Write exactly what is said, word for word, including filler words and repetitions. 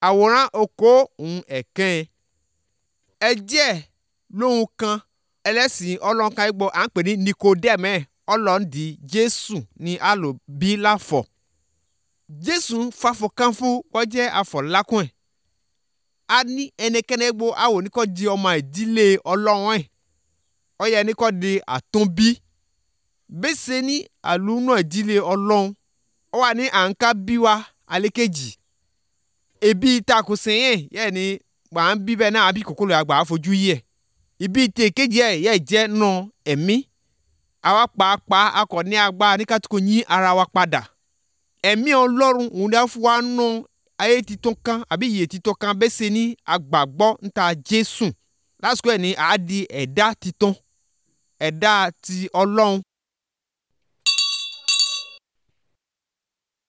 Àwòrán oko òun ẹ̀kẹ́ ẹ jẹ́ lóhun kan ẹlẹ́sìn Ọlọ́run kan gbọ́ à ń pè ní Nikodẹ́mù ọlọ́ndì Jésù ní àlòbí láfọ̀. Jésù fàfọ̀ kan fún kọjẹ́ àfọ̀lákùn ẹ̀. A ní ẹnikẹ́ni gbọ́ àwò ní kọ́ di ọmọ ìdílé Ọlọ́run ẹ̀. Ó yẹ ní kọ́ di àtúnbí. Bẹ́sẹ̀ ní àlùnà ìdílé Ọlọ́run. Ó wà ní àǹká bí wa àlékèjì. Ebi ìtakùn sẹ́yìn yẹ́ ni wà ń bí bẹ́ẹ̀ náà àbí kòkòrò àgbà àfojú yẹ̀. Ibi ìtẹ̀ kejì ẹ̀ yẹ́ jẹ́ nà ẹ̀mí. Àwa pàápàá akọ̀ ní agbára ní kátìkò yín ara wa padà. Ẹ̀mí Ọlọ́run òun dá fún wa nù ayé titun kan àbí iye titun kan bẹ́sẹ̀ ní agbàgbọ́ níta Jésù. Lásìkò ẹ̀ ní àá di ẹ̀dá titun. Ẹ̀dá ti Ọlọ́run.